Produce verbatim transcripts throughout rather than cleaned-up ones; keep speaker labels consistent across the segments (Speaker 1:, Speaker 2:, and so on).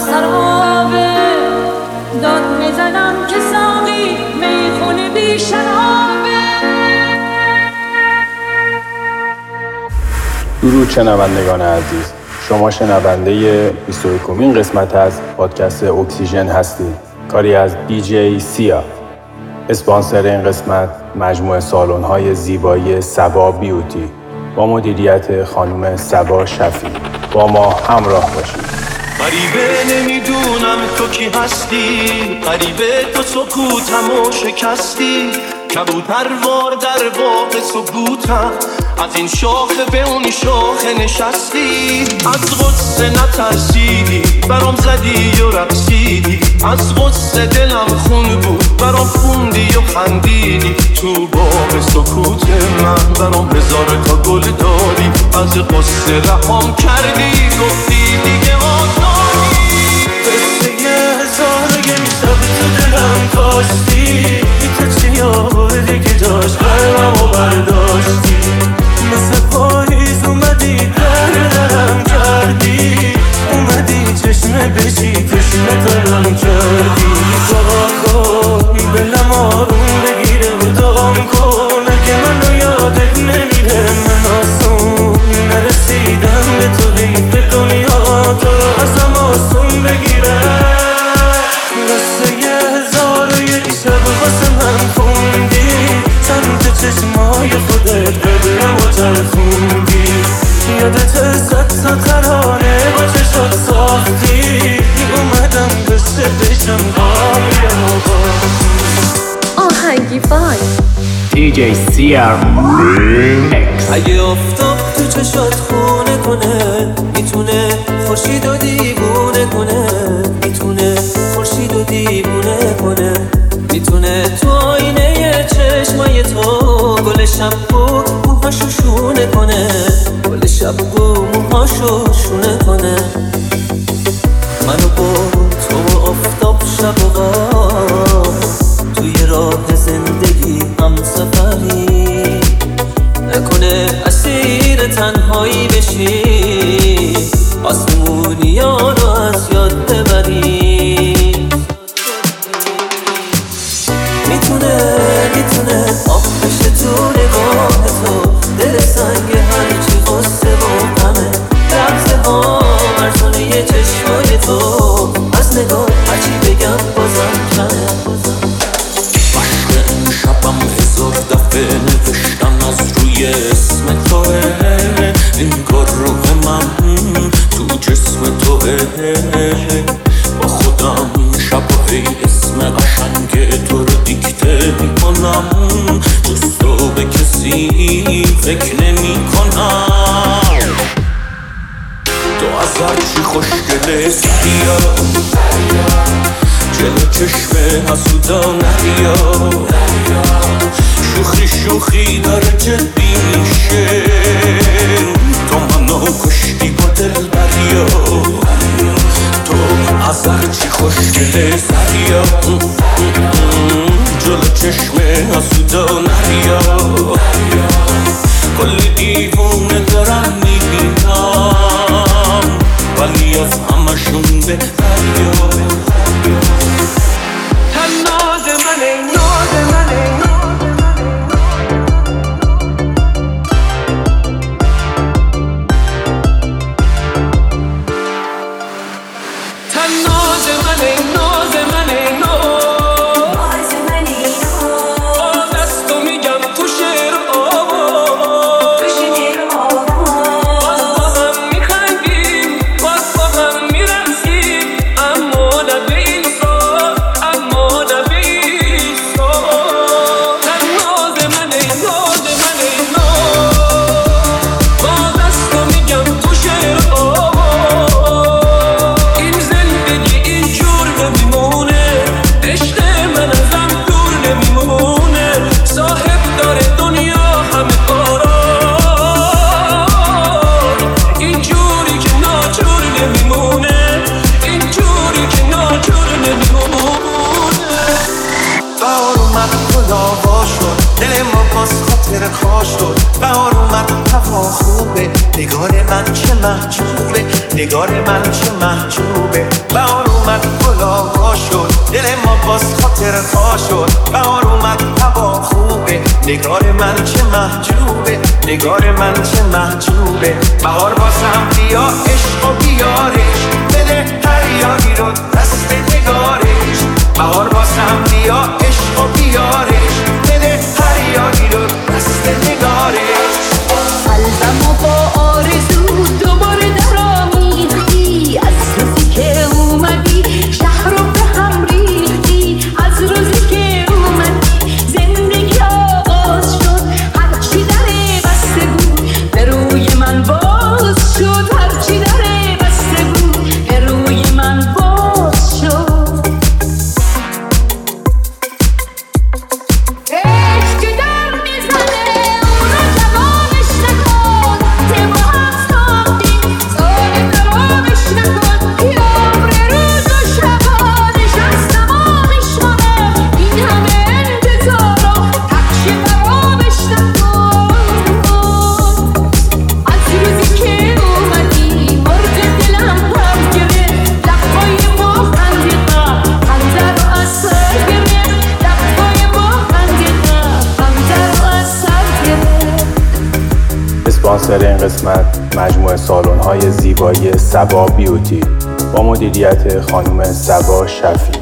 Speaker 1: سرابه داد میزنم که ساقی میخونه بی شرابه.
Speaker 2: درود شنوندگان عزیز، شما شنونده بیست و یکمین قسمت از پادکست اکسیژن هستید، کاری از دی جی سیا. اسپانسر این قسمت مجموعه سالن‌های زیبایی صبا بیوتی با مدیریت خانم صبا شفیع. با ما همراه باشید.
Speaker 3: غریبه نمیدونم تو کی هستی، غریبه تو سکوتمو شکستی، کبوتروار در باغ سکوتم، از این شاخه به اون شاخه نشستی، از غصه نترسیدی برام زدی و رقصیدی، از غصه دلم خون بود برام خوندی و خندیدی، تو باغ سکوت من برام هزار تا گل دادی، از غصه رهام کردی گفتی دیگه آزادی. قصه هزار یه میشب تو دلم کاشتی، تو چی آوردی که داشت قلبمو برداشتی، مثل پاییز اومدی در درم کردی، اومدی چشمه بشی تشنه ترم کردی، دعا کن دلم آروم بگیره و دعام کن اگه منو یادت نمیره، من آسون نرسیدم به تو حیف دنیا تو رو ازم آسون بگیره. قصه یه هزار و یه شب واسه من خوندی، سمت چشمای خودت بدرم و ترخوندی، یادت زد تا ترانه با چشات ساختی، اومدم بسه بشم قابل موقع
Speaker 1: آهنگی فای
Speaker 2: دی جی سیا میکس.
Speaker 3: اگه آفتاب تو چشات خونه کنه، میتونه خورشید و دیوونه کنه، میتونه خورشید و دیوونه کنه، میتونه تو آینه چشمای تو گل شبگو موهاشو شونه کنه، گل شبگو موهاشو شونه کنه، منو با تو و آفتاب شب و غار توی راه زندگی هم سفری، نکنه اسیر تنهایی بشی، آسمونی ها رو از یاد ببری، میتونه میتونه آب بشه تو نگاه تو، دل سنگ هرچی غصه و غمه، لحظه ها مرزانه یه چشمای تو، از نگاه هرچی بگم بازم کمه. عشق این شبم هزار دفعه نوشتم از روی اسم توه، این کار روح من تو جسم توه، با خودم شباهی اسم قشنگ تو رو دیکته میکنم، جز تو به کسی فکر نمی کنم، تو از هرچی خوشگله سریا، جلو چشم حسودا نریا، شوخی شوخی داره جدی میشه، تو منو کشتی با دل بریا، تو از هرچی خوشگله سریا، جلو چشم حسودا نریا، کلی دیوونه دارم میبینم ولی از همشون بهتریا. تن ناز منه ناز منه، تن ناز منه ناز منه ناز منه، آه دستو میگم تو شعر آواز، تو شعر آواز، باز با هم میخندیم باز با هم میرقصیم، اما نه به این سال اما نه به این سال، تن ناز منه ناز منه ناز، با دستو میگم تو شعر آواز، این زندگی اینجور نمیمونه، عشق من ازم دور نمیمونه، صاحب داره دنیا همه قرار، اینجوری که ناچور نمیمونه، اینجوری که ناچور نمیمونه. بهار اومد گلا وا شد، دل ما باز خاطر خواش شد، بهار اومد هوا خوبه، نگار من چه محجوبه، نگار من چه محجوبه. بهار اومد گلا شد، دل ما باز خاطر ها شد. بهار اومد هوا خوبه، نگار من چه محجوبه، نگار من چه محجوبه. بهار بازم بیا عشق و بیارش، بده هر یاری رو دست نگارش. بهار بازم بیا عشق و بیارش، بده هر یاری رو دست نگارش.
Speaker 1: قلبمو با آرزو دوباره درآمیختی، از روزی که اومدی شهر رو به هم ریختی. از روزی که اومدی زندگی آغاز شد، هرچی دره بسته بود به روی من باز شد. هرچی دره بسته بود به روی من باز شد.
Speaker 2: اسپانسر این قسمت مجموعه سالن‌های زیبایی صبا بیوتی با مدیریت خانم صبا شفیع.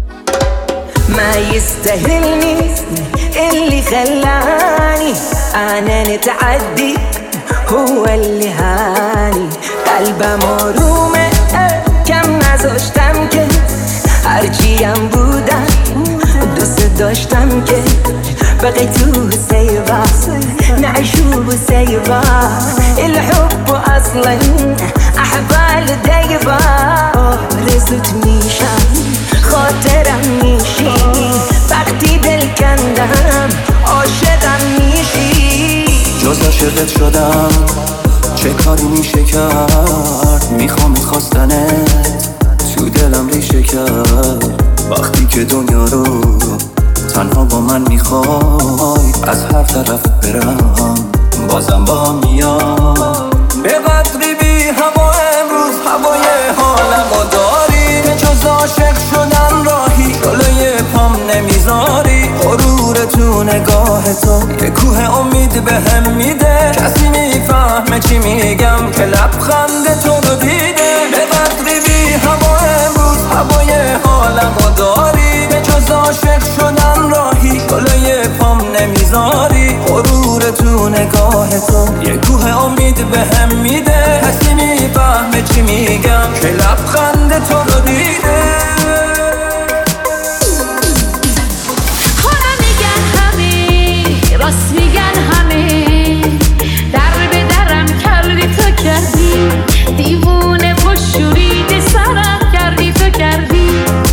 Speaker 4: ما يستاهلني اللي خلاني انا نتعدي هو اللي هاني. قلبم آرومه کم نذاشتم که هرچیم بودم دوست داشتم که بقي سيبا نعيشو سيبا. الحب اصلا احبال دايبا رزت میشم خاطرم میشی وقتی دل کندم عاشقم میشی.
Speaker 3: جز عاشقت شدم چه کاری میشه کرد، میخوام خواستنت تو دلم ریشه کرد. وقتی که دنیا رو تنها با من میخوای از هر طرف برم بازم با هم میام. به قدری بی هوا امروز هوای حالمو داری، به جز عاشق شدن راهی جلوی پام نمیذاری. غرور تو نگاه تو یه کوه امید به هم میده، کسی میفهمه چی میگم که لبخند تو رو دیده. به قدری بی هوا امروز هوای حالمو داری، به جز عاشق شدن راهی جلوی پام نمیذاری. غرور تو نگاه تو یه کوه امید به هم میده، کسی میفهمه چی میگم که لبخند تو رو دیده.
Speaker 1: حالا میگن همه راست میگن همه، در به درم کردی تو کردی، دیوونه و شوریده سرم کردی تو کردی.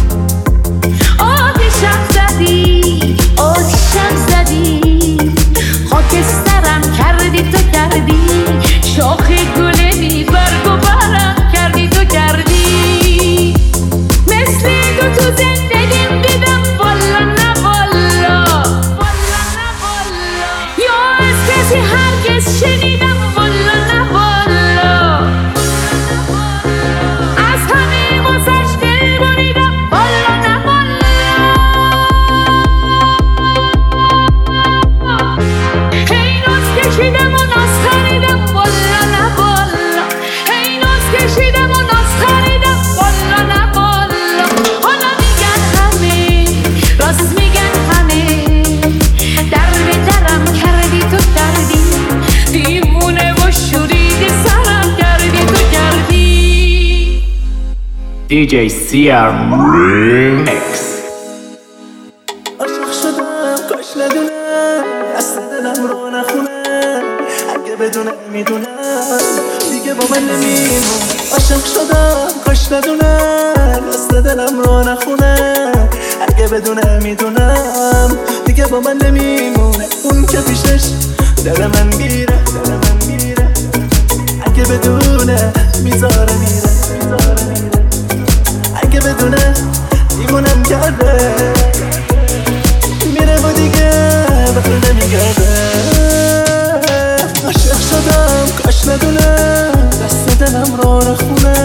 Speaker 1: آتیشم زدی آتیشم زدی، خاکسترم کردی تو کردی. شاخ گل بی برگ و برم کردی تو کردی. مثل تو تو زندگیم دیدم والا نه والا، والا نه والا. یا از کسی هرگز شنیدم والا نه والا. از همه واسش دل بریدم والا نه والا. هی ناز کشیدم و ناز خریدم والا نه والا. هی ناز کشیدم و ناز خریدم والا نه والا. حالا میگن همه راست میگن همه، در به درم کردی تو کردی، دیوونه و شوریده سرم کردی تو کردی.
Speaker 2: دی جی سیا اکس.
Speaker 3: عاشق شدم کاش ندونم دست دلم رو نخونم، اگه بدونم میدونم دیگه با من نمیمون. عاشق شدم کاش ندونم دست دلم رو نخونم، اگه بدونم میدونم دیگه با من نمیمونه. اون که پیشش دل من گیره دل من گیره، اگه بدونه میذاره میره میذاره میره. اگه بدونه دیوونم کرده میره و دیگه بر نمیگرده. عاشق شدم کاش ندونم دست دلم رو نخونه،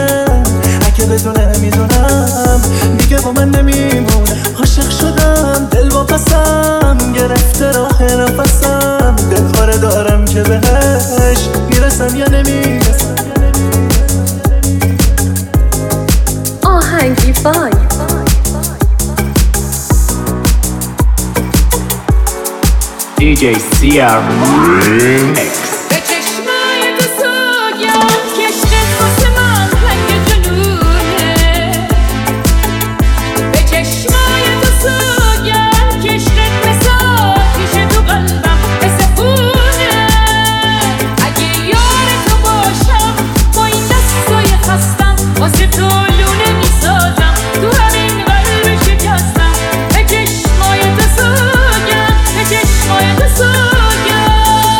Speaker 5: بدونه میدونم دیگه با من نمیمونه. عاشق شدم دل واپسم گرفته راه نفسم، دلخواره دارم که بهش میرسم یا نمیرسم.
Speaker 1: آهنگی فای
Speaker 2: دی جی سیا ریمیکس.
Speaker 1: به چشمای تو سوگم که عشقت واسه من رنگ جنونه. به چشمای تو سوگم که عشقت مثل آتیشه تو قلبم بسپونه. اگه یار تو باشم با این دستای خستم واسه تو لونه میسازم، تو همین قلب شکستم. به چشمای تو سوگم، به چشمای تو سوگم.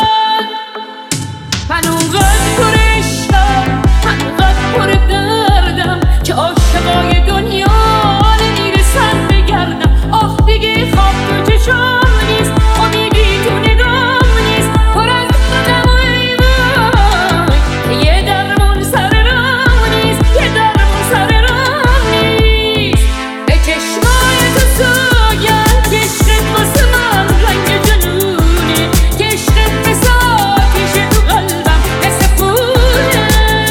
Speaker 1: من اونقدر پر عشقم، من اونقدر پر دردم که عاشقای دنیا نمیرسن بگردم. آخ دیگه خواب تو چشام نیست، امیدی تو نگام نیست، پر از غم و ایوان که یه درمون سر راه نیست، یه درمون سر راه نیست. به چشمای تو سوگم که عشقت واسه من رنگ جنونه، که عشقت مثل آتیشه تو قلبم بسپونه.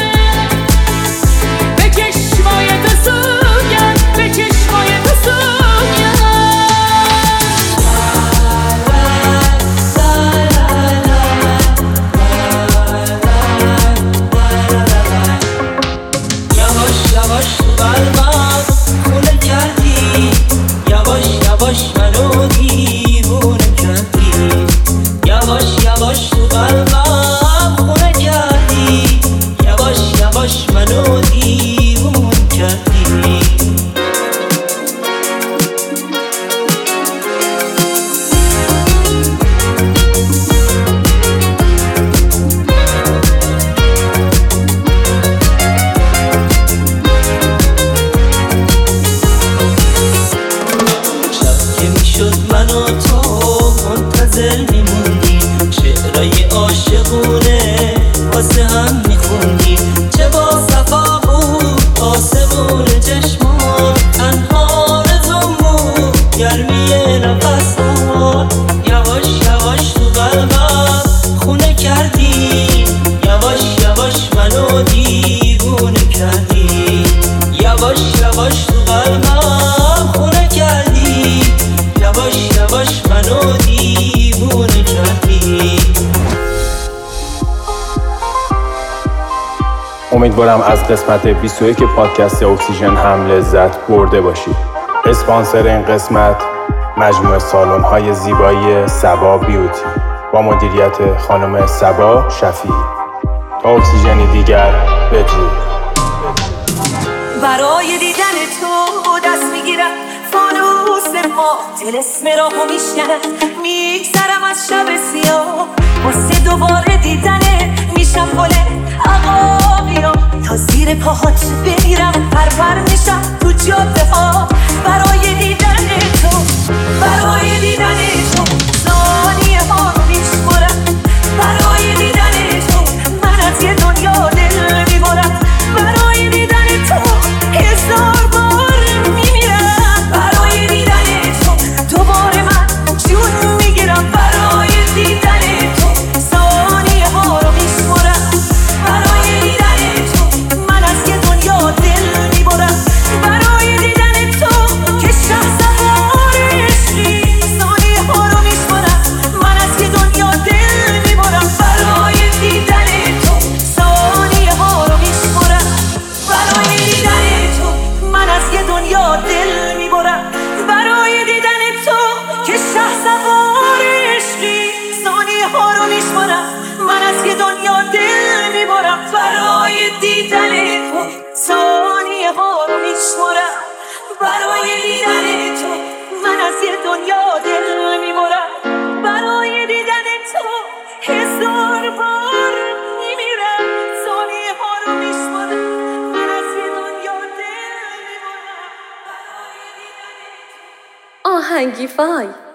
Speaker 1: به چشمای تو سوگم، به چشمای تو سوگم.
Speaker 4: یواش یواش تو قلبم خونه کردی، یواش یواش منو دیوونه کردی. یواش یواش تو قلبم خونه کردی، یواش یواش منو دیوونه کردی. شب که میشد من و تو منتظر میموندیم، شعرهای عاشقونه واسه هم میخوندیم. چه با صفا بود آسمون چشمان، تنها رزم بود گرمی نفسان. یواش یواش تو قلبم خونه کردی، یواش یواش منو دیوونه کردی. یواش یواش تو قلبم خونه کردی، یواش یواش منو دیوونه کردی.
Speaker 2: امیدوارم از قسمت بیست و یک پادکست اکسیژن هم لذت برده باشید. اسپانسر این قسمت مجموعه سالن‌های زیبایی صبا بیوتی با مدیریت خانم صبا شفیعی. تا اکسیژنی دیگر بدرود.
Speaker 4: برای دیدن تو دست میگیرم فانوس ما، طلسم راهو میشکنم میگذرم از شب سیاه. واسه دوباره دیدنه میشم گل عقاقیام، تا زیر پاهات بمیرم پرپر میشم تو جاده ها. برای دیدن تو، برای دیدن تو ثانیه ها رو میشمارم. برای دیدن تو من از یه دنیا دل میبرم. برای دیدن تو هزار بار میمیرم. برای دیدن تو دوباره من جون میگیرم. برای دیدن تو ثانیه ها رو میشمارم. برای دیدن تو من از یه دنیا دل میبرم. برای دیدن تو که شهسوار عشقی، ثانیه ها رو میشمارم. من از یه دنیا دل میبرم. برای دیدن تو ثانیه ها رو میشمارم. برای دیدن تو من از یه دنیا دل میبرم. برای دیدن تو که شهسوار عشقی، ثانیه ها رو میشمارم. من از یه دنیا دل میبرم. برای دیدن تو ثانیه ها رو میشمارم. برای دیدن تو من از یه دنیا دل میبرم. برای دیدن تو هزار بار میمیرم. ثانیه ها رو میشمارم. من از یه دنیا دل میبرم. برای دیدن تو.
Speaker 1: آهنگی فای